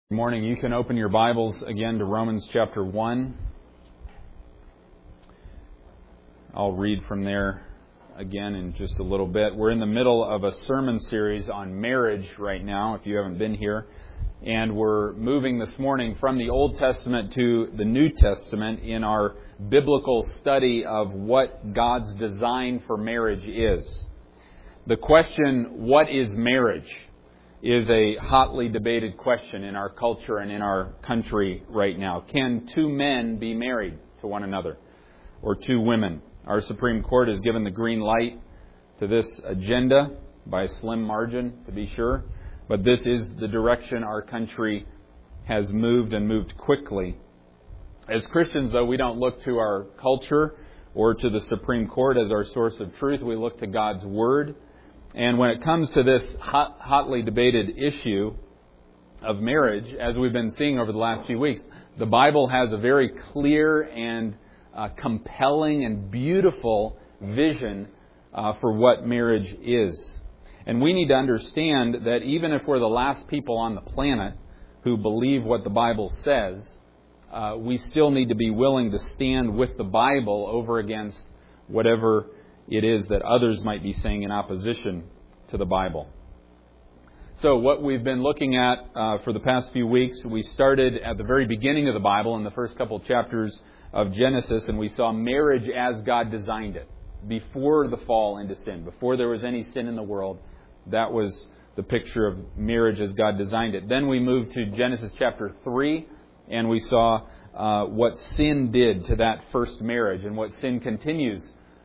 Good morning. You can open your Bibles again to Romans chapter 1. I'll read from there again in just a little bit. We're in the middle of a sermon series on marriage right now, if you haven't been here. And we're moving this morning from the Old Testament to the New Testament in our biblical study of what God's design for marriage is. The question, what is marriage, is a hotly debated question in our culture and in our country right now. Can two men be married to one another, or two women? Our Supreme Court has given the green light to this agenda by a slim margin, to be sure. But this is the direction our country has moved, and moved quickly. As Christians, though, we don't look to our culture or to the Supreme Court as our source of truth. We look to God's Word. And when it comes to this hotly debated issue of marriage, as we've been seeing over the last few weeks, the Bible has a very clear and compelling and beautiful vision for what marriage is. And we need to understand that even if we're the last people on the planet who believe what the Bible says, we still need to be willing to stand with the Bible over against whatever it is that others might be saying in opposition to the Bible. So what we've been looking at for the past few weeks, we started at the very beginning of the Bible in the first couple chapters of Genesis, and we saw marriage as God designed it, before the fall into sin, before there was any sin in the world. That was the picture of marriage as God designed it. Then we moved to Genesis chapter 3, and we saw what sin did to that first marriage, and what sin continues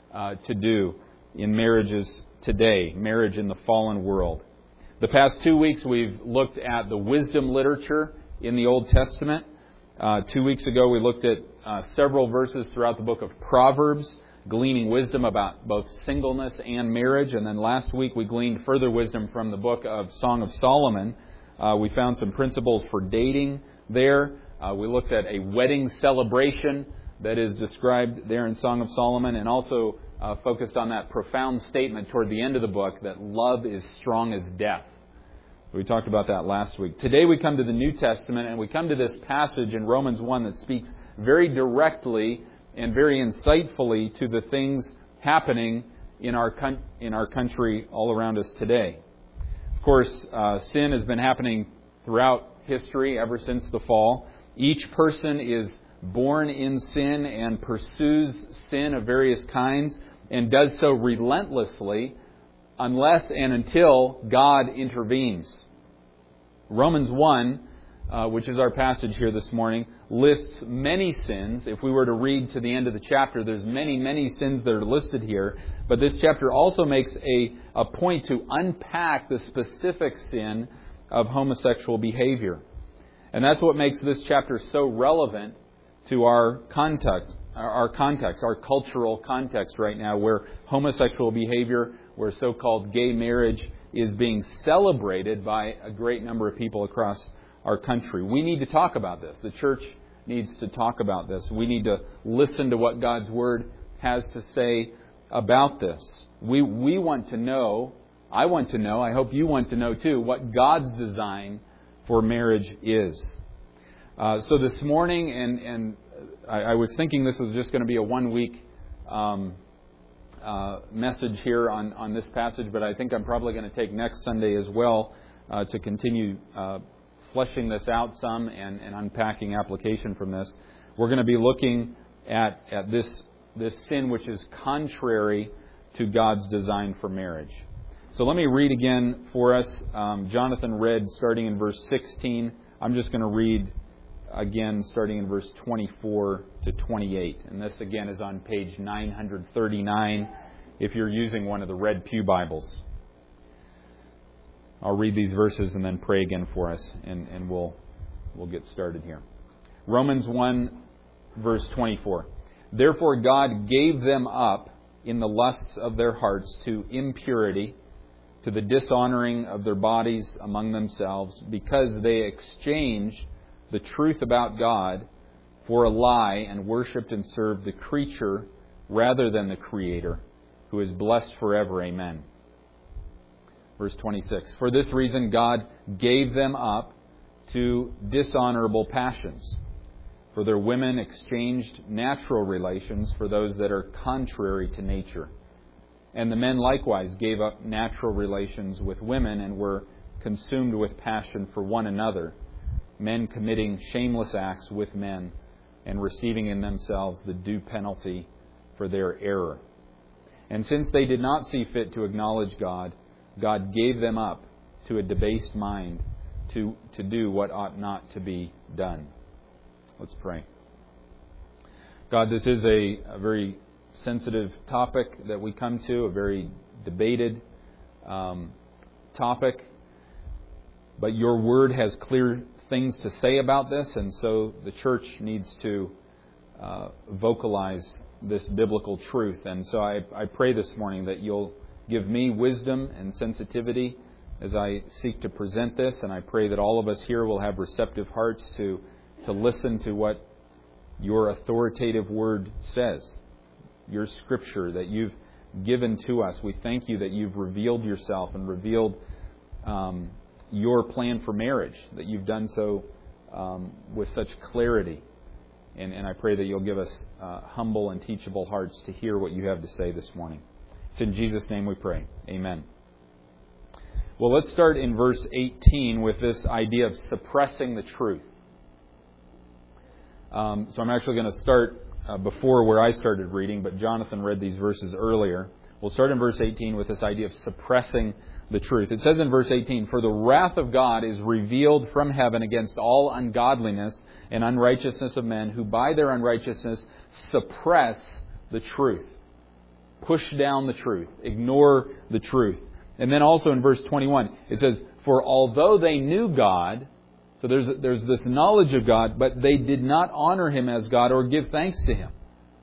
to do in marriages today, marriage in the fallen world. The past 2 weeks we've looked at the wisdom literature in the Old Testament. 2 weeks ago we looked at several verses throughout the book of Proverbs, gleaning wisdom about both singleness and marriage. And then last week we gleaned further wisdom from the book of Song of Solomon. We found some principles for dating there. We looked at a wedding celebration that is described there in Song of Solomon, and also focused on that profound statement toward the end of the book that love is strong as death. We talked about that last week. Today we come to the New Testament, and we come to this passage in Romans 1 that speaks very directly and very insightfully to the things happening in our country all around us today. Of course, sin has been happening throughout history ever since the fall. Each person is born in sin and pursues sin of various kinds, and does so relentlessly unless and until God intervenes. Romans 1, which is our passage here this morning, lists many sins. If we were to read to the end of the chapter, there's many sins that are listed here. But this chapter also makes a point to unpack the specific sin of homosexual behavior. And that's what makes this chapter so relevant to our context, our cultural context right now, where homosexual behavior, where so-called gay marriage is being celebrated by a great number of people across our country. We need to talk about this. The church needs to talk about this. We need to listen to what God's Word has to say about this. We want to know, I want to know, I hope you want to know too, what God's design for marriage is. So this morning, and I was thinking this was just going to be a 1 week message here on this passage, but I think I'm probably going to take next Sunday as well to continue fleshing this out some and unpacking application from this. We're going to be looking at this sin which is contrary to God's design for marriage. So let me read again for us. Jonathan read starting in verse 16. I'm just going to read again starting in verse 24 to 28. And this again is on page 939 if you're using one of the Red Pew Bibles. I'll read these verses and then pray again for us, and we'll get started here. Romans 1 verse 24. Therefore God gave them up in the lusts of their hearts to impurity, to the dishonoring of their bodies among themselves, because they exchanged the truth about God for a lie, and worshipped and served the creature rather than the Creator, who is blessed forever. Amen. Verse 26. For this reason God gave them up to dishonorable passions. For their women exchanged natural relations for those that are contrary to nature. And the men likewise gave up natural relations with women and were consumed with passion for one another, men committing shameless acts with men and receiving in themselves the due penalty for their error. And since they did not see fit to acknowledge God, God gave them up to a debased mind to do what ought not to be done. Let's pray. God, this is a very sensitive topic that we come to, a very debated topic. But your Word has clear things to say about this, and so the church needs to vocalize this biblical truth. And so I pray this morning that you'll give me wisdom and sensitivity as I seek to present this, and I pray that all of us here will have receptive hearts to listen to what your authoritative Word says, your Scripture that you've given to us. We thank you that you've revealed yourself and revealed your plan for marriage, that you've done so with such clarity. And I pray that you'll give us humble and teachable hearts to hear what you have to say this morning. It's in Jesus' name we pray. Amen. Well, let's start in verse 18 with this idea of suppressing the truth. So I'm actually going to start before where I started reading, but Jonathan read these verses earlier. We'll start in verse 18 with this idea of suppressing the truth. It says in verse 18, "For the wrath of God is revealed from heaven against all ungodliness and unrighteousness of men, who by their unrighteousness suppress the truth." Push down the truth. Ignore the truth. And then also in verse 21, it says, "For although they knew God," so there's this knowledge of God, "but they did not honor Him as God or give thanks to Him."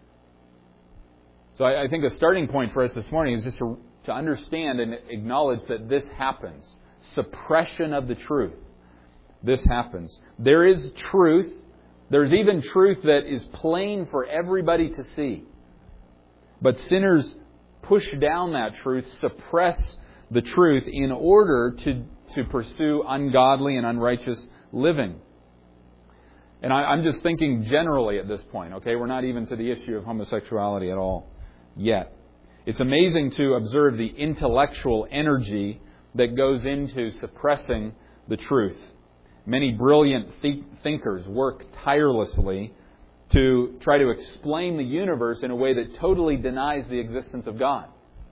So I think a starting point for us this morning is just to understand and acknowledge that this happens. Suppression of the truth. This happens. There is truth. There's even truth that is plain for everybody to see. But sinners push down that truth, suppress the truth in order to pursue ungodly and unrighteous living. And I'm just thinking generally at this point, okay? We're not even to the issue of homosexuality at all yet. It's amazing to observe the intellectual energy that goes into suppressing the truth. Many brilliant thinkers work tirelessly to try to explain the universe in a way that totally denies the existence of God.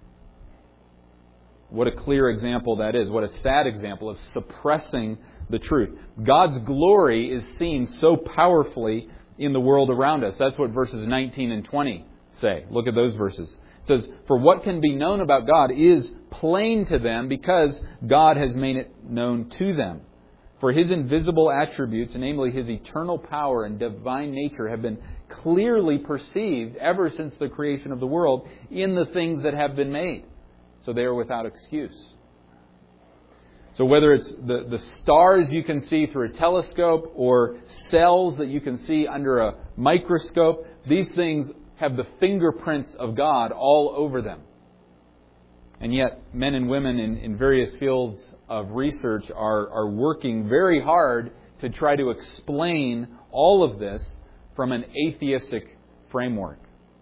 What a clear example that is. What a sad example of suppressing the truth. God's glory is seen so powerfully in the world around us. That's what verses 19 and 20 say. Look at those verses. It says, "For what can be known about God is plain to them because God has made it known to them. For His invisible attributes, namely His eternal power and divine nature, have been clearly perceived ever since the creation of the world in the things that have been made. So they are without excuse." So whether it's the stars you can see through a telescope or cells that you can see under a microscope, these things have the fingerprints of God all over them. And yet, men and women in various fields of research are working very hard to try to explain all of this from an atheistic framework.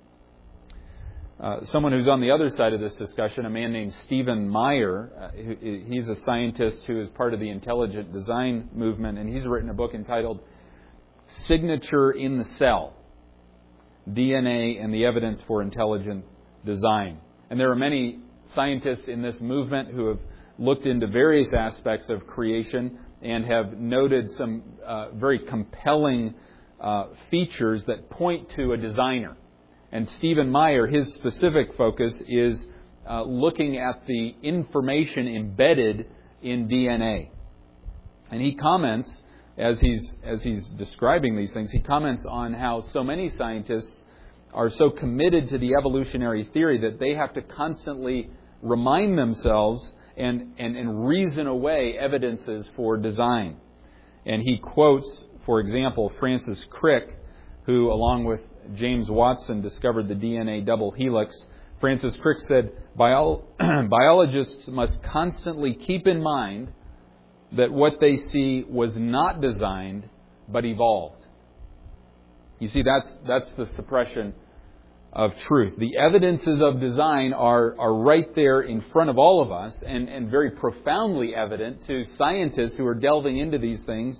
Someone who's on the other side of this discussion, a man named Stephen Meyer, he's a scientist who is part of the intelligent design movement, and he's written a book entitled "Signature in the Cell: DNA and the Evidence for Intelligent Design." And there are many scientists in this movement who have looked into various aspects of creation and have noted some very compelling features that point to a designer. And Stephen Meyer, his specific focus is looking at the information embedded in DNA. And he comments, as he's describing these things, he comments on how so many scientists are so committed to the evolutionary theory that they have to constantly remind themselves and reason away evidences for design. And he quotes, for example, Francis Crick, who, along with James Watson, discovered the DNA double helix. Francis Crick said, "Biologists must constantly keep in mind that what they see was not designed, but evolved. You see, that's the suppression of truth. The evidences of design are right there in front of all of us, and very profoundly evident to scientists who are delving into these things.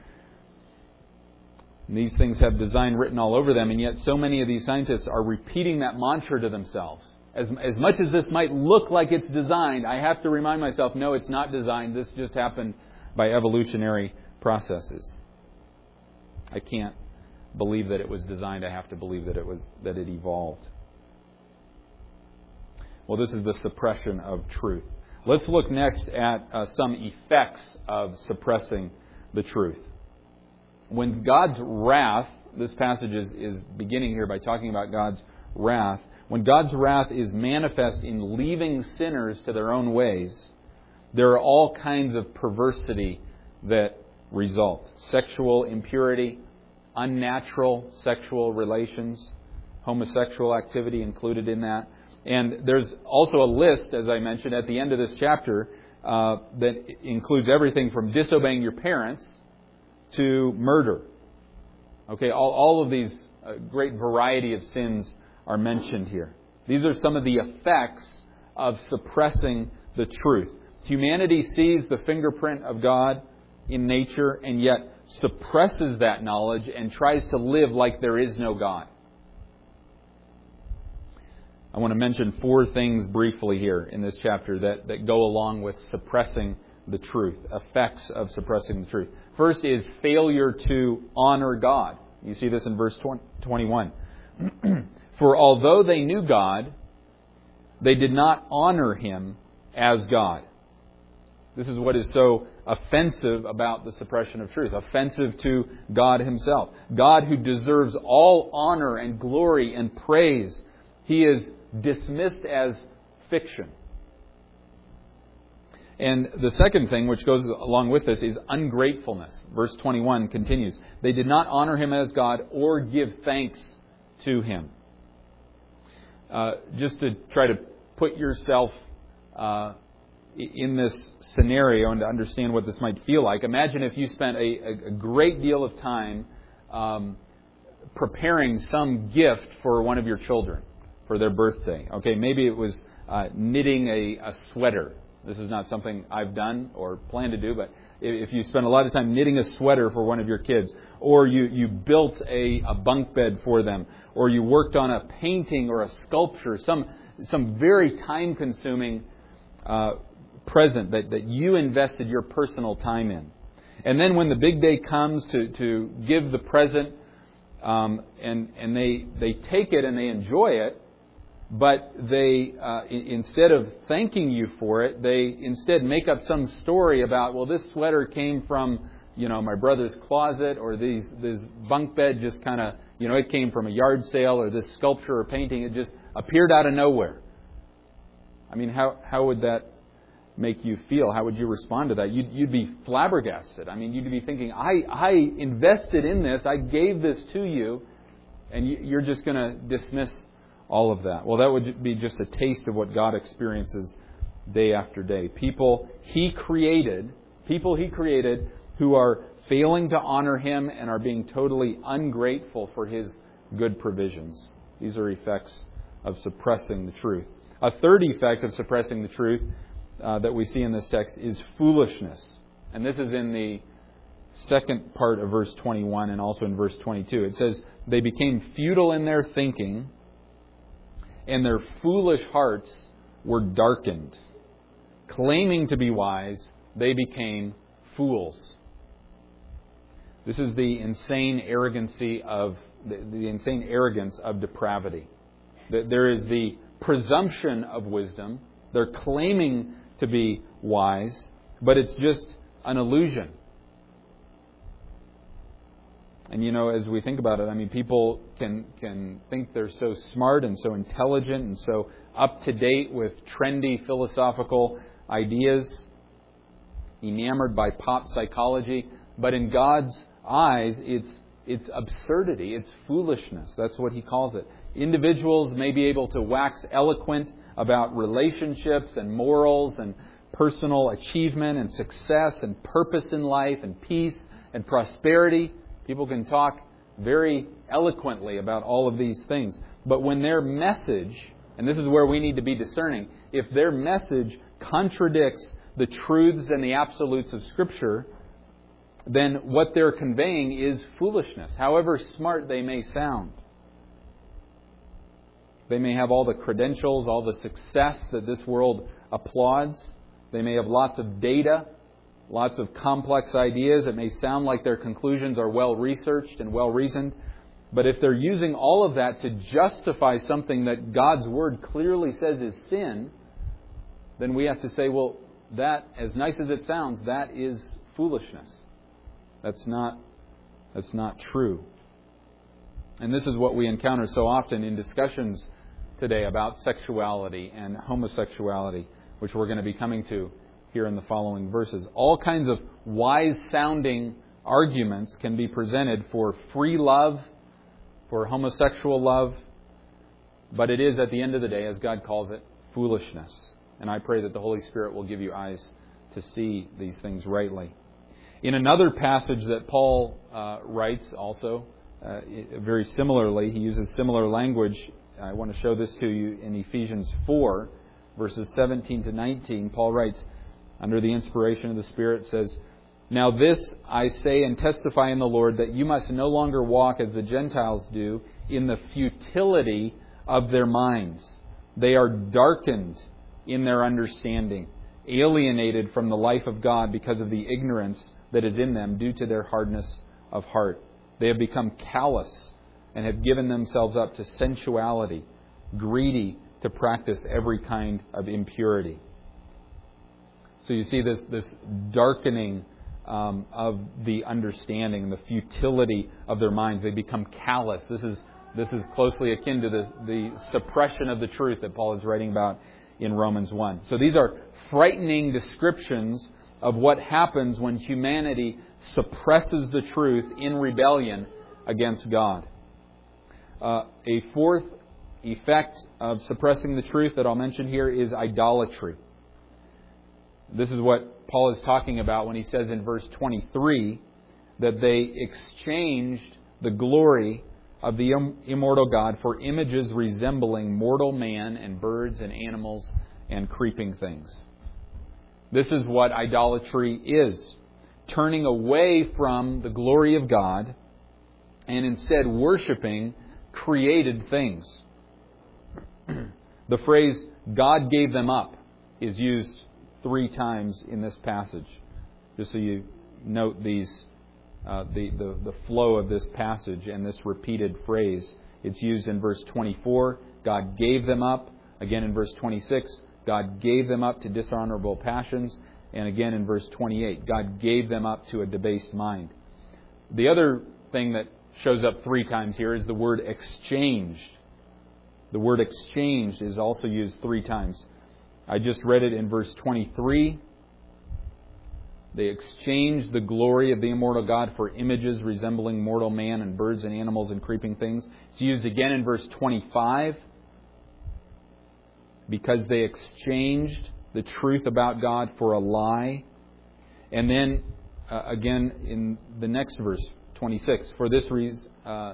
And these things have design written all over them, and yet so many of these scientists are repeating that mantra to themselves. As much as this might look like it's designed, I have to remind myself, no, it's not designed. This just happened by evolutionary processes. I can't believe that it was designed. I have to believe that it evolved. Well, this is the suppression of truth. Let's look next at some effects of suppressing the truth. When God's wrath, this passage is beginning here by talking about God's wrath. When God's wrath is manifest in leaving sinners to their own ways, there are all kinds of perversity that result. Sexual impurity, unnatural sexual relations, homosexual activity included in that. And there's also a list, as I mentioned, at the end of this chapter that includes everything from disobeying your parents to murder. Okay, all of these great variety of sins are mentioned here. These are some of the effects of suppressing the truth. Humanity sees the fingerprint of God in nature and yet suppresses that knowledge and tries to live like there is no God. I want to mention 4 things briefly here in this chapter that go along with suppressing the truth, effects of suppressing the truth. First is failure to honor God. You see this in verse 21. For although they knew God, they did not honor Him as God. This is what is so offensive about the suppression of truth. Offensive to God Himself. God who deserves all honor and glory and praise. He is dismissed as fiction. And the second thing which goes along with this is ungratefulness. Verse 21 continues. They did not honor Him as God or give thanks to Him. Just to try to put yourself in this scenario and to understand what this might feel like. Imagine if you spent a great deal of time preparing some gift for one of your children for their birthday. Okay, maybe it was knitting a sweater. This is not something I've done or plan to do, but if you spend a lot of time knitting a sweater for one of your kids, or you built a bunk bed for them, or you worked on a painting or a sculpture, some very time-consuming present that you invested your personal time in. And then when the big day comes to give the present, and they take it and they enjoy it, but they, instead of thanking you for it, they instead make up some story about, well, this sweater came from, my brother's closet, or this bunk bed just kind of, it came from a yard sale, or this sculpture or painting, it just appeared out of nowhere. I mean, how would that make you feel? How would you respond to that? You'd be flabbergasted. I mean, you'd be thinking, I invested in this, I gave this to you, and you're just going to dismiss all of that. Well, that would be just a taste of what God experiences day after day. People He created who are failing to honor Him and are being totally ungrateful for His good provisions. These are effects of suppressing the truth. A third effect of suppressing the truth that we see in this text is foolishness. And this is in the second part of verse 21 and also in verse 22. It says, they became futile in their thinking, and their foolish hearts were darkened. Claiming to be wise, they became fools. This is the insane arrogancy of the insane arrogance of depravity. There is the presumption of wisdom. They're claiming to be wise, but it's just an illusion. And as we think about it, I mean, people can think they're so smart and so intelligent and so up to date with trendy philosophical ideas, enamored by pop psychology, but in God's eyes, it's absurdity, it's foolishness. That's what He calls it. Individuals may be able to wax eloquent about relationships and morals and personal achievement and success and purpose in life and peace and prosperity. People can talk very eloquently about all of these things. But when their message, and this is where we need to be discerning, if their message contradicts the truths and the absolutes of Scripture, then what they're conveying is foolishness, however smart they may sound. They may have all the credentials, all the success that this world applauds. They may have lots of data, lots of complex ideas. It may sound like their conclusions are well researched and well reasoned. But if they're using all of that to justify something that God's Word clearly says is sin, then we have to say, well, that, as nice as it sounds, that is foolishness. That's not true. And this is what we encounter so often in discussions today about sexuality and homosexuality, which we're going to be coming to here in the following verses. All kinds of wise-sounding arguments can be presented for free love, for homosexual love, but it is, at the end of the day, as God calls it, foolishness. And I pray that the Holy Spirit will give you eyes to see these things rightly. In another passage that Paul writes also, very similarly, he uses similar language. I want to show this to you in Ephesians 4, verses 17 to 19. Paul writes, under the inspiration of the Spirit, says, "Now this I say and testify in the Lord, that you must no longer walk as the Gentiles do, in the futility of their minds. They are darkened in their understanding, alienated from the life of God because of the ignorance that is in them due to their hardness of heart. They have become callous and have given themselves up to sensuality, greedy to practice every kind of impurity." So you see this darkening of the understanding, the futility of their minds. They become callous. This is closely akin to the suppression of the truth that Paul is writing about in Romans 1. So these are frightening descriptions of what happens when humanity suppresses the truth in rebellion against God. A fourth effect of suppressing the truth that I'll mention here is idolatry. This is what Paul is talking about when he says in verse 23 that they exchanged the glory of the immortal God for images resembling mortal man and birds and animals and creeping things. This is what idolatry is. Turning away from the glory of God and instead worshiping created things. The phrase, "God gave them up," is used 3 times in this passage. Just so you note these, the flow of this passage and this repeated phrase. It's used in verse 24, God gave them up. Again in verse 26, God gave them up to dishonorable passions. And again in verse 28, God gave them up to a debased mind. The other thing that shows up 3 times here is the word exchanged. The word exchanged is also used 3 times. I just read it in verse 23. They exchanged the glory of the immortal God for images resembling mortal man and birds and animals and creeping things. It's used again in verse 25. Because they exchanged the truth about God for a lie. And then again in the next verse, 26. For this reason,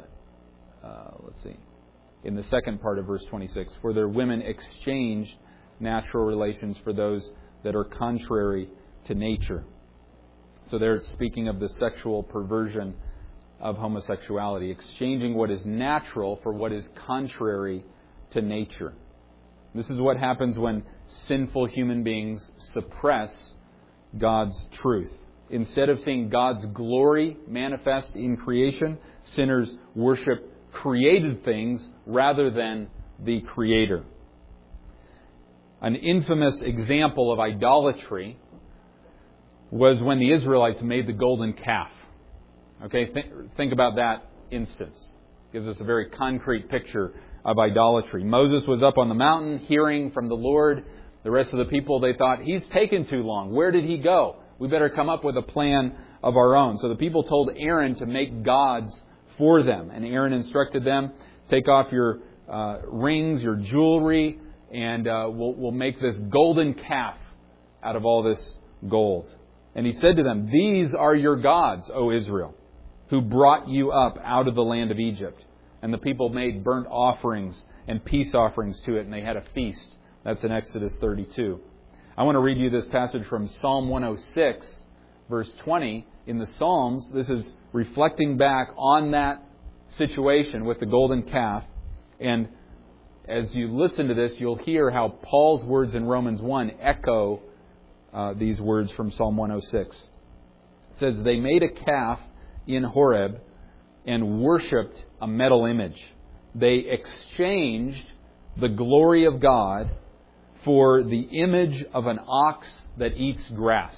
in the second part of verse 26, for their women exchanged natural relations for those that are contrary to nature. So they're speaking of the sexual perversion of homosexuality, exchanging what is natural for what is contrary to nature. This is what happens when sinful human beings suppress God's truth. Instead of seeing God's glory manifest in creation, sinners worship created things rather than the Creator. An infamous example of idolatry was when the Israelites made the golden calf. Okay, think about that instance. Gives us a very concrete picture of idolatry. Moses was up on the mountain hearing from the Lord. The rest of the people, they thought, he's taken too long. Where did he go? We better come up with a plan of our own. So the people told Aaron to make gods for them. And Aaron instructed them, take off your rings, your jewelry, and we'll make this golden calf out of all this gold. And he said to them, "These are your gods, O Israel, who brought you up out of the land of Egypt." And the people made burnt offerings and peace offerings to it, and they had a feast. That's in Exodus 32. I want to read you this passage from Psalm 106, verse 20. In the Psalms, this is reflecting back on that situation with the golden calf. And as you listen to this, you'll hear how Paul's words in Romans 1 echo these words from Psalm 106. It says, "They made a calf in Horeb and worshipped a metal image. They exchanged the glory of God for the image of an ox that eats grass."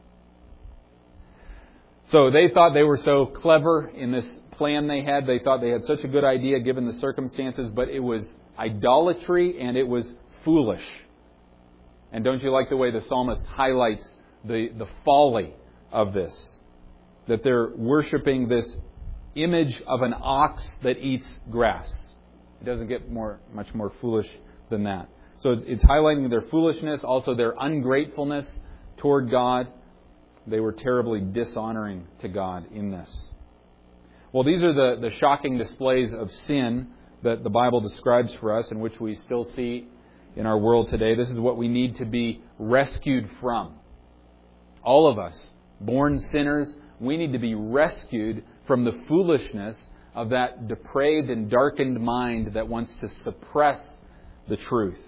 So they thought they were so clever in this plan they had. They thought they had such a good idea given the circumstances, but it was idolatry and it was foolish. And don't you like the way the psalmist highlights the folly of this? That they're worshiping this image of an ox that eats grass. It doesn't get much more foolish than that. So it's highlighting their foolishness, also their ungratefulness toward God. They were terribly dishonoring to God in this. Well, these are the shocking displays of sin that the Bible describes for us and which we still see in our world today. This is what we need to be rescued from. All of us, born sinners, we need to be rescued from the foolishness of that depraved and darkened mind that wants to suppress the truth.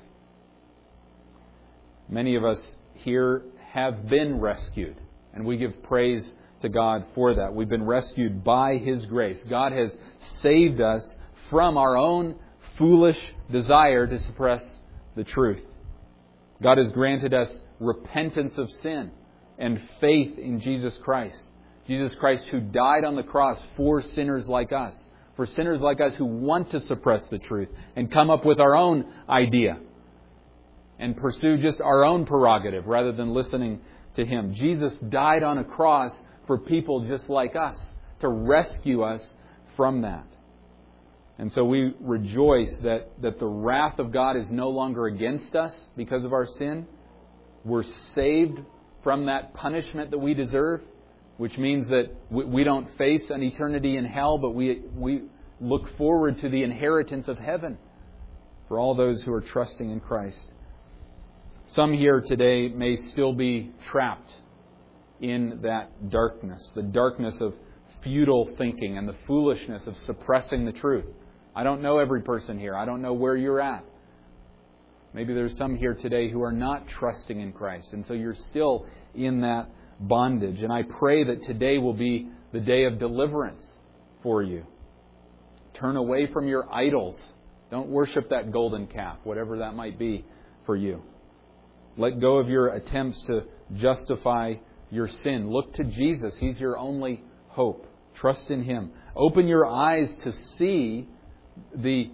Many of us here have been rescued, and we give praise to God for that. We've been rescued by His grace. God has saved us from our own foolish desire to suppress the truth. God has granted us repentance of sin and faith in Jesus Christ. Jesus Christ who died on the cross for sinners like us. For sinners like us who want to suppress the truth and come up with our own idea and pursue just our own prerogative rather than listening to Him. Jesus died on a cross for people just like us, to rescue us from that. And so we rejoice that the wrath of God is no longer against us because of our sin. We're saved from that punishment that we deserve, which means that we don't face an eternity in hell, but we look forward to the inheritance of heaven for all those who are trusting in Christ. Some here today may still be trapped in that darkness, the darkness of futile thinking and the foolishness of suppressing the truth. I don't know every person here. I don't know where you're at. Maybe there's some here today who are not trusting in Christ, and so you're still in that bondage. And I pray that today will be the day of deliverance for you. Turn away from your idols. Don't worship that golden calf, whatever that might be for you. Let go of your attempts to justify your sin. Look to Jesus. He's your only hope. Trust in Him. Open your eyes to see the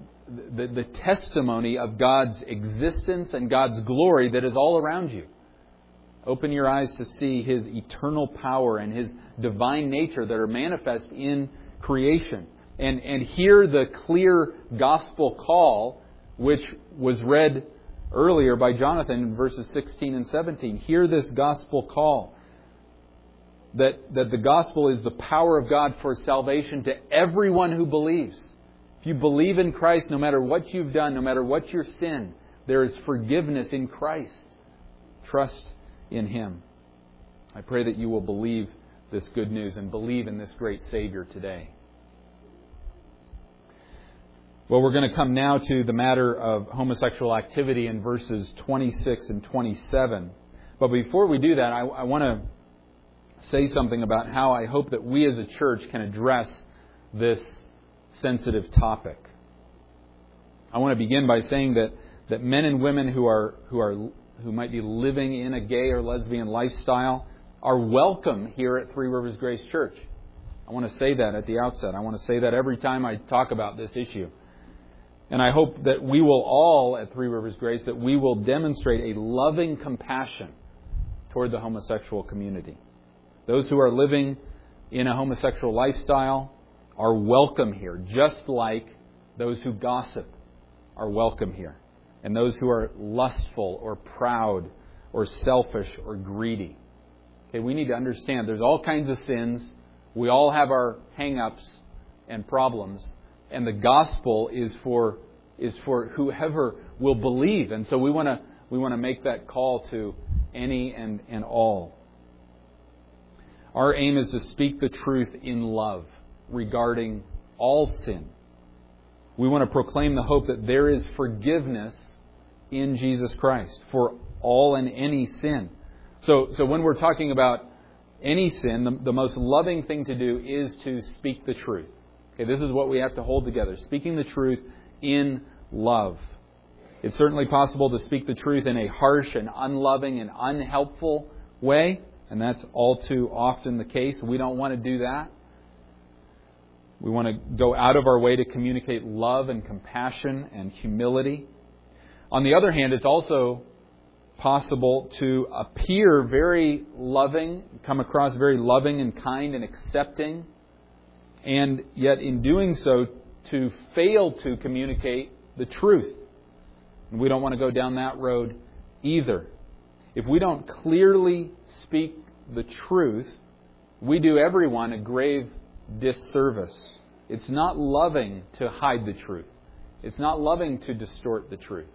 testimony of God's existence and God's glory that is all around you. Open your eyes to see His eternal power and His divine nature that are manifest in creation. And hear the clear gospel call which was read earlier by Jonathan in verses 16 and 17. Hear this gospel call. That the gospel is the power of God for salvation to everyone who believes. If you believe in Christ, no matter what you've done, no matter what your sin, there is forgiveness in Christ. Trust in Him. I pray that you will believe this good news and believe in this great Savior today. Well, we're going to come now to the matter of homosexual activity in verses 26 and 27. But before we do that, I want to say something about how I hope that we as a church can address this sensitive topic. I want to begin by saying that men and women who might be living in a gay or lesbian lifestyle are welcome here at Three Rivers Grace Church. I want to say that at the outset. I want to say that every time I talk about this issue. And I hope that we will all at Three Rivers Grace, that we will demonstrate a loving compassion toward the homosexual community. Those who are living in a homosexual lifestyle are welcome here, just like those who gossip are welcome here. And those who are lustful or proud or selfish or greedy. Okay, we need to understand there's all kinds of sins. We all have our hang-ups and problems. And the gospel is for whoever will believe. And so we want to make that call to any and all. Our aim is to speak the truth in love regarding all sin. We want to proclaim the hope that there is forgiveness in Jesus Christ for all and any sin. So when we're talking about any sin, the most loving thing to do is to speak the truth. Okay, this is what we have to hold together. Speaking the truth in love. It's certainly possible to speak the truth in a harsh and unloving and unhelpful way. And that's all too often the case. We don't want to do that. We want to go out of our way to communicate love and compassion and humility. On the other hand, it's also possible to appear very loving, come across very loving and kind and accepting, and yet in doing so to fail to communicate the truth. And we don't want to go down that road either. If we don't clearly speak the truth, we do everyone a grave disservice. It's not loving to hide the truth. It's not loving to distort the truth.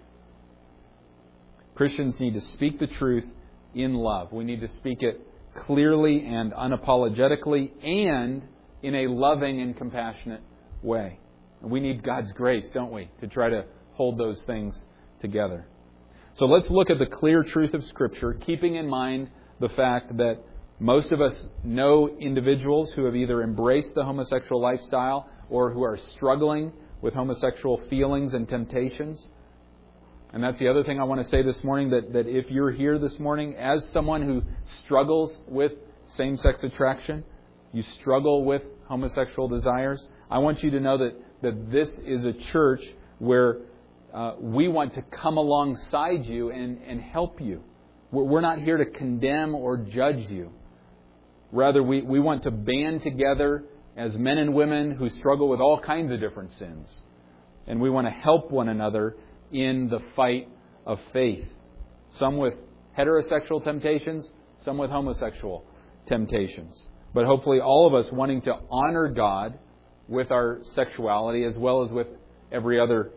Christians need to speak the truth in love. We need to speak it clearly and unapologetically and in a loving and compassionate way. And we need God's grace, don't we, to try to hold those things together. So let's look at the clear truth of Scripture, keeping in mind the fact that most of us know individuals who have either embraced the homosexual lifestyle or who are struggling with homosexual feelings and temptations. And that's the other thing I want to say this morning, that if you're here this morning as someone who struggles with same-sex attraction, you struggle with homosexual desires, I want you to know that this is a church where we want to come alongside you and help you. We're not here to condemn or judge you. Rather, we want to band together as men and women who struggle with all kinds of different sins. And we want to help one another in the fight of faith. Some with heterosexual temptations, some with homosexual temptations. But hopefully all of us wanting to honor God with our sexuality as well as with every other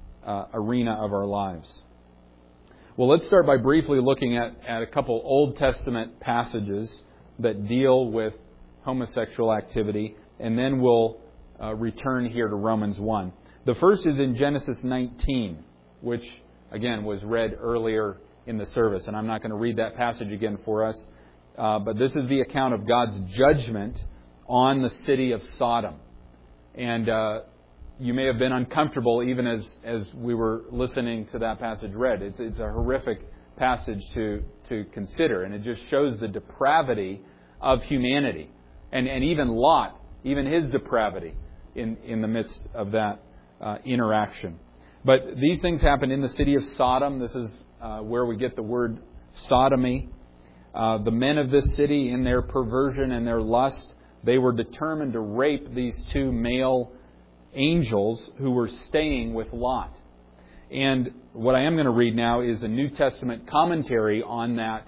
arena of our lives. Well, let's start by briefly looking at a couple Old Testament passages that deal with homosexual activity, and then we'll return here to Romans 1. The first is in Genesis 19, which, again, was read earlier in the service. And I'm not going to read that passage again for us. But this is the account of God's judgment on the city of Sodom. And you may have been uncomfortable even as we were listening to that passage read. It's a horrific passage to consider. And it just shows the depravity of humanity. And even Lot, even his depravity in the midst of that interaction. But these things happened in the city of Sodom. This is where we get the word sodomy. The men of this city, in their perversion and their lust, they were determined to rape these two male angels who were staying with Lot. And what I am going to read now is a New Testament commentary on that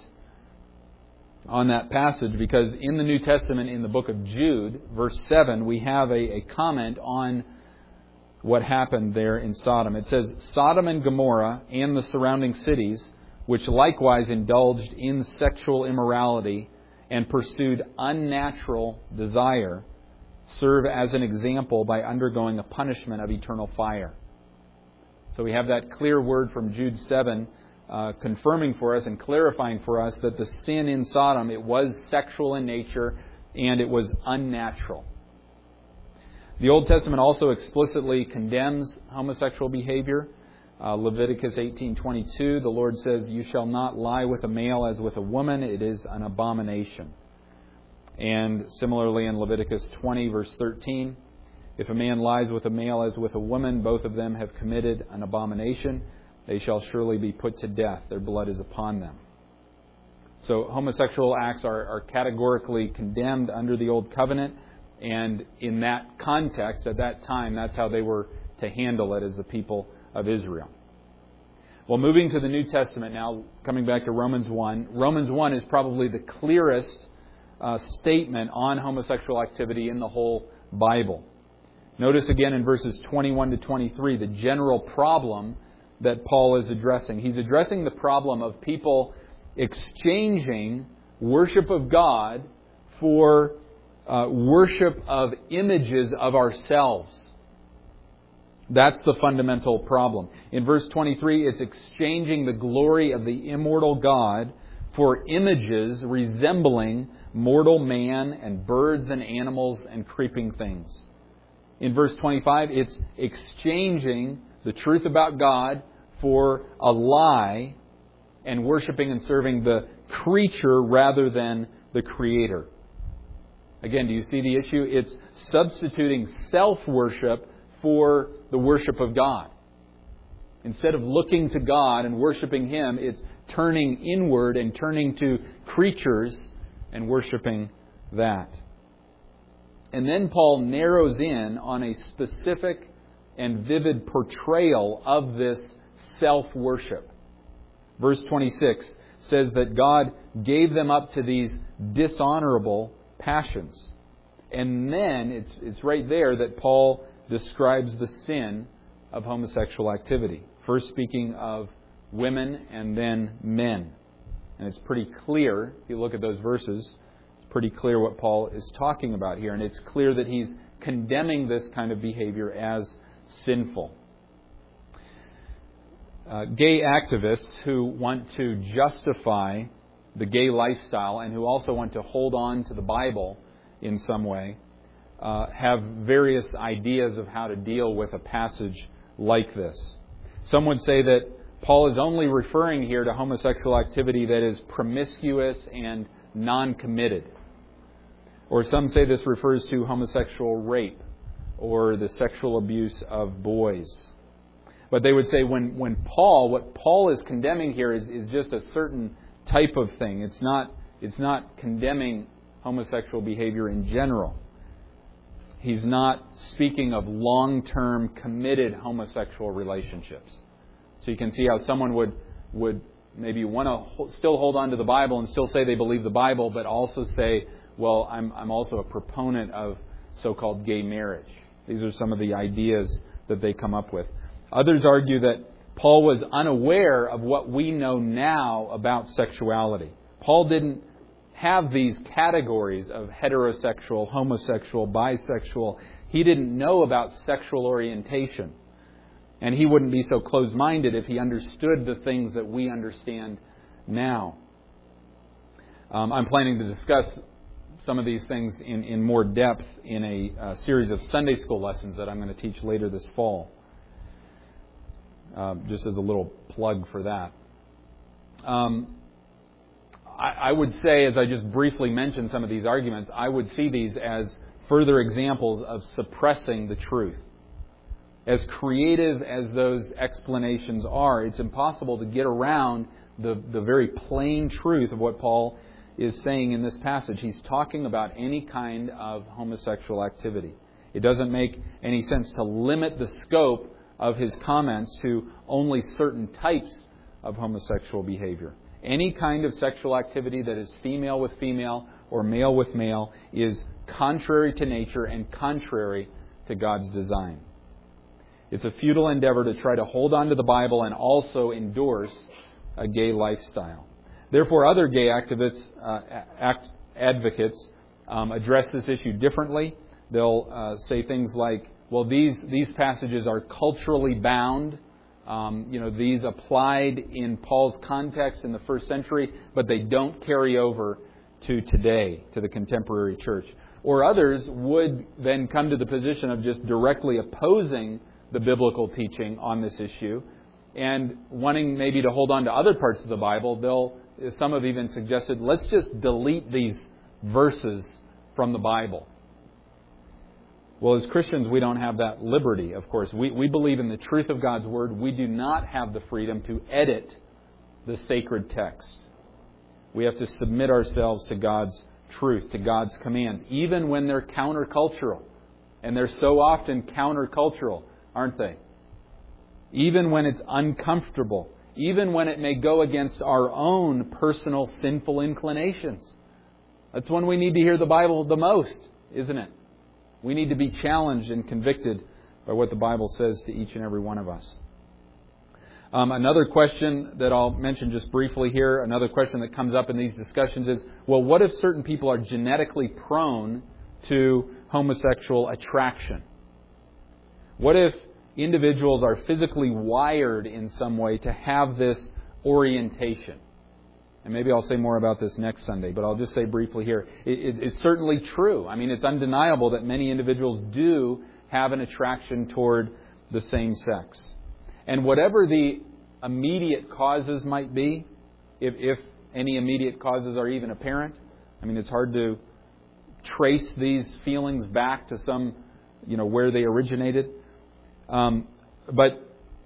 passage, because in the New Testament, in the book of Jude, verse 7, we have a comment on what happened there in Sodom. It says, Sodom and Gomorrah and the surrounding cities, which likewise indulged in sexual immorality and pursued unnatural desire, serve as an example by undergoing a punishment of eternal fire. So we have that clear word from Jude 7 confirming for us and clarifying for us that the sin in Sodom, it was sexual in nature and it was unnatural. The Old Testament also explicitly condemns homosexual behavior. Leviticus 18:22, the Lord says, "You shall not lie with a male as with a woman; it is an abomination." And similarly in Leviticus 20, verse 13, "If a man lies with a male as with a woman, both of them have committed an abomination. They shall surely be put to death. Their blood is upon them." So homosexual acts are categorically condemned under the Old Covenant. And in that context, at that time, that's how they were to handle it as the people of Israel. Well, moving to the New Testament now, coming back to Romans 1. Romans 1 is probably the clearest statement on homosexual activity in the whole Bible. Notice again in verses 21 to 23 the general problem that Paul is addressing. He's addressing the problem of people exchanging worship of God for worship of images of ourselves. That's the fundamental problem. In verse 23, it's exchanging the glory of the immortal God for images resembling mortal man and birds and animals and creeping things. In verse 25, it's exchanging the truth about God for a lie and worshiping and serving the creature rather than the Creator. Again, do you see the issue? It's substituting self-worship for the worship of God. Instead of looking to God and worshiping Him, it's turning inward and turning to creatures and worshiping that. And then Paul narrows in on a specific and vivid portrayal of this self-worship. Verse 26 says that God gave them up to these dishonorable passions. And then it's right there that Paul describes the sin of homosexual activity. First speaking of women and then men. And it's pretty clear, if you look at those verses, it's pretty clear what Paul is talking about here. And it's clear that he's condemning this kind of behavior as sinful. Gay activists who want to justify the gay lifestyle and who also want to hold on to the Bible in some way have various ideas of how to deal with a passage like this. Some would say that Paul is only referring here to homosexual activity that is promiscuous and non-committed. Or some say this refers to homosexual rape or the sexual abuse of boys. But they would say what Paul is condemning here is just a certain type of thing. It's not condemning homosexual behavior in general. He's not speaking of long-term committed homosexual relationships. So you can see how someone would maybe want to still hold on to the Bible and still say they believe the Bible, but also say, well, I'm also a proponent of so-called gay marriage. These are some of the ideas that they come up with. Others argue that Paul was unaware of what we know now about sexuality. Paul didn't have these categories of heterosexual, homosexual, bisexual. He didn't know about sexual orientation. And he wouldn't be so closed-minded if he understood the things that we understand now. I'm planning to discuss some of these things in more depth in a series of Sunday school lessons that I'm going to teach later this fall. Just as a little plug for that. I would say, as I just briefly mentioned some of these arguments, I would see these as further examples of suppressing the truth. As creative as those explanations are, it's impossible to get around the very plain truth of what Paul is saying in this passage. He's talking about any kind of homosexual activity. It doesn't make any sense to limit the scope of his comments to only certain types of homosexual behavior. Any kind of sexual activity that is female with female or male with male is contrary to nature and contrary to God's design. It's a futile endeavor to try to hold on to the Bible and also endorse a gay lifestyle. Therefore, other gay advocates address this issue differently. They'll say things like, well, these passages are culturally bound. These applied in Paul's context in the first century, but they don't carry over to today, to the contemporary church. Or others would then come to the position of just directly opposing the biblical teaching on this issue and wanting maybe to hold on to other parts of the Bible. Some have even suggested, let's just delete these verses from the Bible. Well, as Christians, we don't have that liberty, of course. We believe in the truth of God's Word. We do not have the freedom to edit the sacred text. We have to submit ourselves to God's truth, to God's commands, even when they're countercultural. And they're so often countercultural, aren't they? Even when it's uncomfortable even when it may go against our own personal sinful inclinations. That's when we need to hear the Bible the most, isn't it? We need to be challenged and convicted by what the Bible says to each and every one of us. Another question that I'll mention just briefly here, another question that comes up in these discussions is, well, what if certain people are genetically prone to homosexual attraction? What if individuals are physically wired in some way to have this orientation? And maybe I'll say more about this next Sunday, but I'll just say briefly here. It's certainly true. I mean, it's undeniable that many individuals do have an attraction toward the same sex. And whatever the immediate causes might be, if any immediate causes are even apparent, I mean, it's hard to trace these feelings back to some, where they originated. But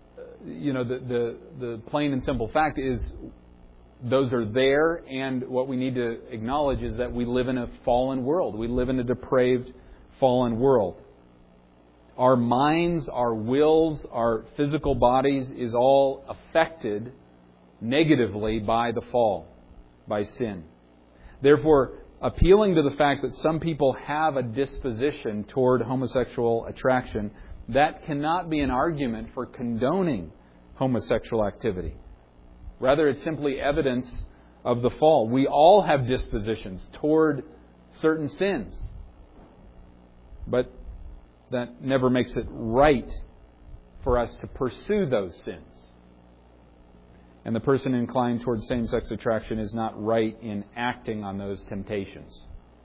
the plain and simple fact is those are there, and what we need to acknowledge is that we live in a fallen world. We live in a depraved, fallen world. Our minds, our wills, our physical bodies is all affected negatively by the fall, by sin. Therefore, appealing to the fact that some people have a disposition toward homosexual attraction, that cannot be an argument for condoning homosexual activity. Rather, it's simply evidence of the fall. We all have dispositions toward certain sins. But that never makes it right for us to pursue those sins. And the person inclined towards same-sex attraction is not right in acting on those temptations,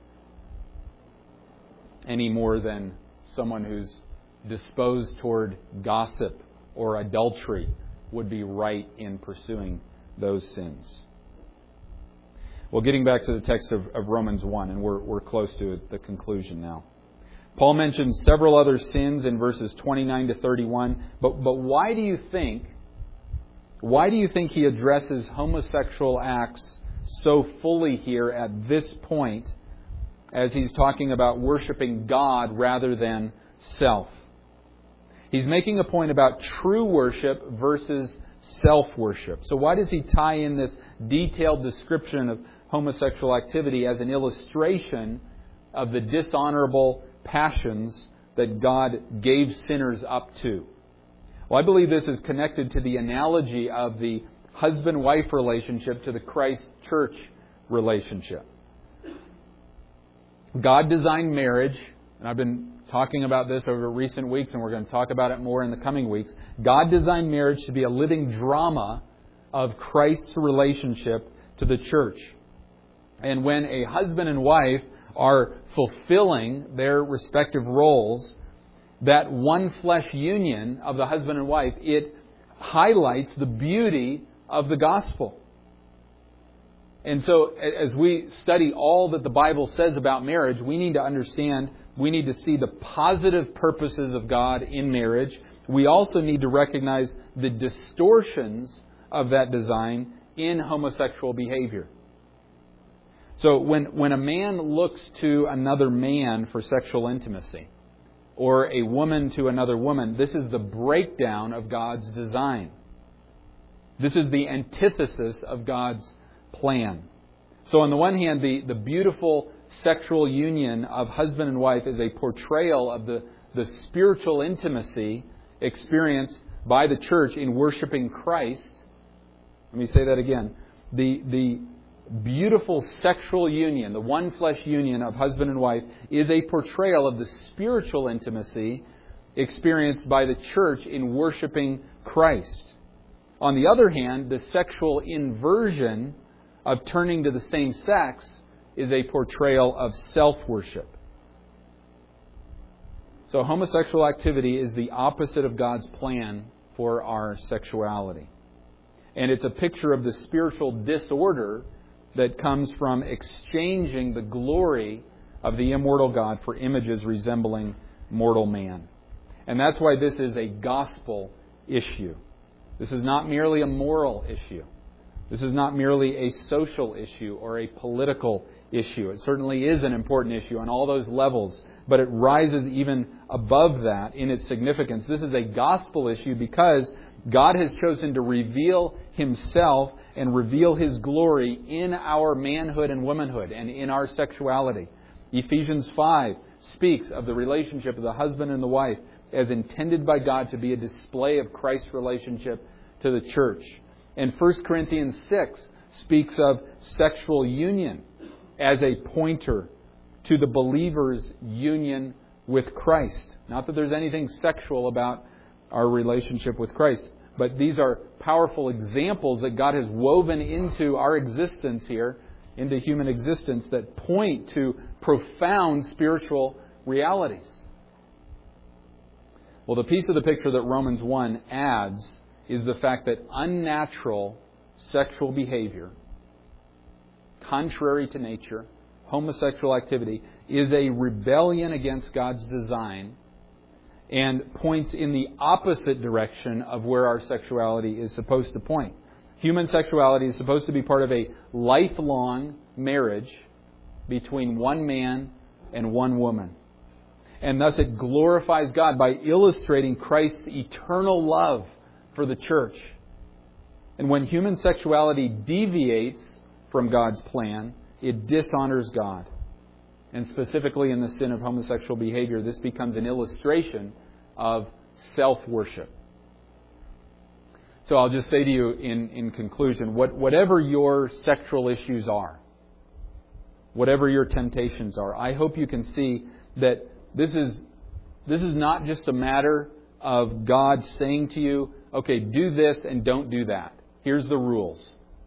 any more than someone who's disposed toward gossip or adultery would be right in pursuing those sins. Well, getting back to the text of Romans 1, and we're close to the conclusion now. Paul mentions several other sins in verses 29 to 31, but why do you think he addresses homosexual acts so fully here at this point as he's talking about worshiping God rather than self? He's making a point about true worship versus self-worship. So why does he tie in this detailed description of homosexual activity as an illustration of the dishonorable passions that God gave sinners up to? Well, I believe this is connected to the analogy of the husband-wife relationship to the Christ-church relationship. God designed marriage, and I've been talking about this over recent weeks, and we're going to talk about it more in the coming weeks. God designed marriage to be a living drama of Christ's relationship to the church. And when a husband and wife are fulfilling their respective roles, that one flesh union of the husband and wife, it highlights the beauty of the gospel. And so as we study all that the Bible says about marriage, we need to understand, we need to see the positive purposes of God in marriage. We also need to recognize the distortions of that design in homosexual behavior. So when a man looks to another man for sexual intimacy, or a woman to another woman, this is the breakdown of God's design. This is the antithesis of God's plan. So on the one hand, the beautiful sexual union of husband and wife is a portrayal of the spiritual intimacy experienced by the church in worshiping Christ. Let me say that again. The beautiful sexual union, the one flesh union of husband and wife, is a portrayal of the spiritual intimacy experienced by the church in worshiping Christ. On the other hand, the sexual inversion of turning to the same sex is a portrayal of self-worship. So homosexual activity is the opposite of God's plan for our sexuality. And it's a picture of the spiritual disorder that comes from exchanging the glory of the immortal God for images resembling mortal man. And that's why this is a gospel issue. This is not merely a moral issue. This is not merely a social issue or a political issue. It certainly is an important issue on all those levels but it rises even above that in its significance. This is a gospel issue because God has chosen to reveal Himself and reveal His glory in our manhood and womanhood and in our sexuality. Ephesians 5 speaks of the relationship of the husband and the wife as intended by God to be a display of Christ's relationship to the church. And 1 Corinthians 6 speaks of sexual union as a pointer to the believer's union with Christ. Not that there's anything sexual about our relationship with Christ, but these are powerful examples that God has woven into our existence here, into human existence, that point to profound spiritual realities. Well, the piece of the picture that Romans 1 adds is the fact that unnatural sexual behavior, contrary to nature, homosexual activity, is a rebellion against God's design and points in the opposite direction of where our sexuality is supposed to point. Human sexuality is supposed to be part of a lifelong marriage between one man and one woman. And thus it glorifies God by illustrating Christ's eternal love for the church. And when human sexuality deviates from God's plan, it dishonors God. And specifically in the sin of homosexual behavior, this becomes an illustration of self-worship. So I'll just say to you in conclusion, whatever your sexual issues are, whatever your temptations are, I hope you can see that this is not just a matter of God saying to you, okay, do this and don't do that. Here's the rules.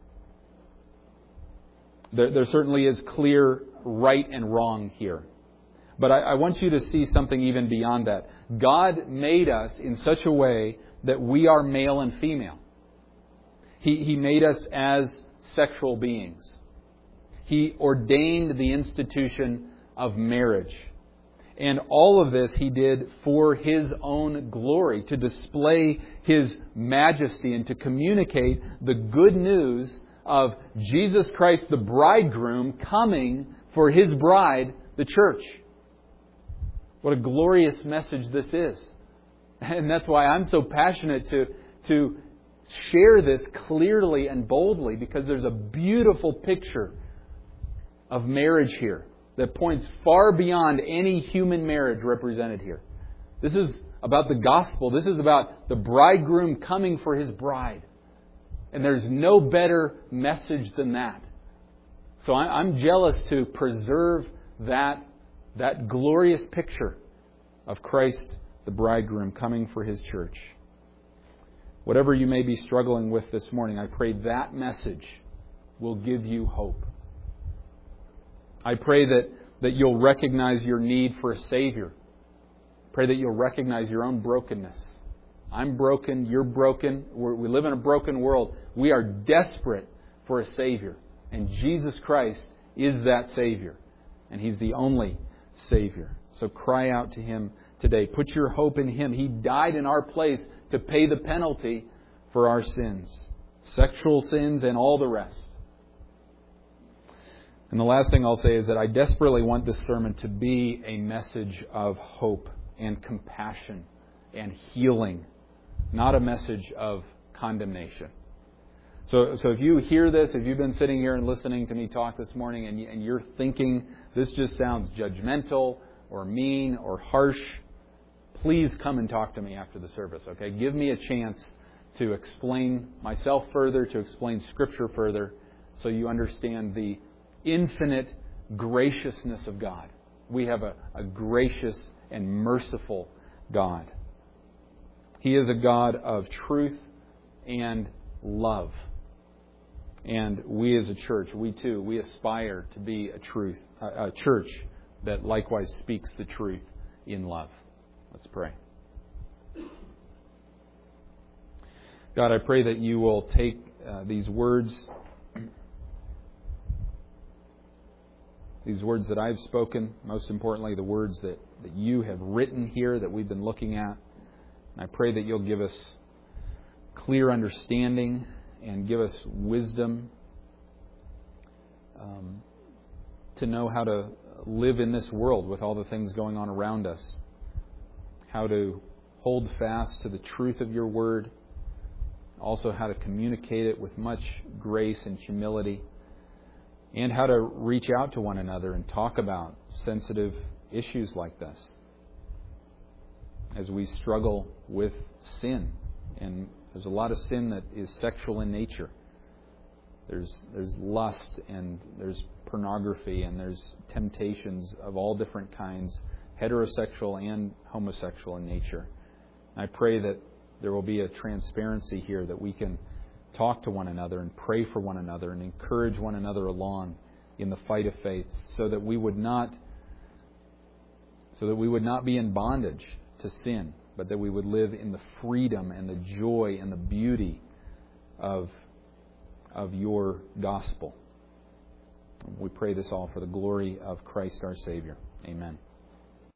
There certainly is clear right and wrong here. But I want you to see something even beyond that. God made us in such a way that we are male and female. He made us as sexual beings. He ordained the institution of marriage. And all of this He did for His own glory, to display His majesty and to communicate the good news of Jesus Christ, the bridegroom, coming for His bride, the church. What a glorious message this is. And that's why I'm so passionate to share this clearly and boldly, because there's a beautiful picture of marriage here that points far beyond any human marriage represented here. This is about the gospel. This is about the bridegroom coming for his bride. And there's no better message than that. So I'm jealous to preserve that glorious picture of Christ, the bridegroom, coming for His church. Whatever you may be struggling with this morning, I pray that message will give you hope. I pray that you'll recognize your need for a Savior. Pray that you'll recognize your own brokenness. I'm broken, you're broken, we live in a broken world. We are desperate for a Savior. And Jesus Christ is that Savior. And He's the only Savior. So cry out to Him today. Put your hope in Him. He died in our place to pay the penalty for our sins. Sexual sins and all the rest. And the last thing I'll say is that I desperately want this sermon to be a message of hope and compassion and healing, not a message of condemnation. So if you hear this, if you've been sitting here and listening to me talk this morning and you're thinking this just sounds judgmental or mean or harsh, please come and talk to me after the service, okay? Give me a chance to explain myself further, to explain Scripture further, so you understand the infinite graciousness of God. We have a gracious and merciful God. He is a God of truth and love. And we as a church, we aspire to be a church that likewise speaks the truth in love. Let's pray. God, I pray that you will take these words that I've spoken, most importantly the words that you have written here that we've been looking at. And I pray that you'll give us clear understanding and give us wisdom to know how to live in this world with all the things going on around us. How to hold fast to the truth of your word. Also how to communicate it with much grace and humility. And how to reach out to one another and talk about sensitive issues like this. As we struggle with sin. And there's a lot of sin that is sexual in nature. There's lust, and there's pornography, and there's temptations of all different kinds, heterosexual and homosexual in nature. I pray that there will be a transparency here, that we can talk to one another and pray for one another and encourage one another along in the fight of faith, so that we would not be in bondage to sin, but that we would live in the freedom and the joy and the beauty of your gospel. We pray this all for the glory of Christ our Savior. Amen.